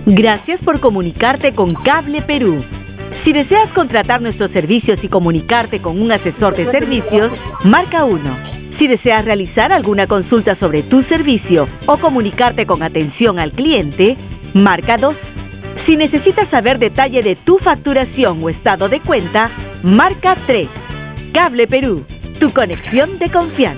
Gracias por comunicarte con Cable Perú. Si deseas contratar nuestros servicios y comunicarte con un asesor de servicios, marca 1. Si deseas realizar alguna consulta sobre tu servicio o comunicarte con atención al cliente, marca 2. Si necesitas saber detalle de tu facturación o estado de cuenta, marca 3. Cable Perú, tu conexión de confianza.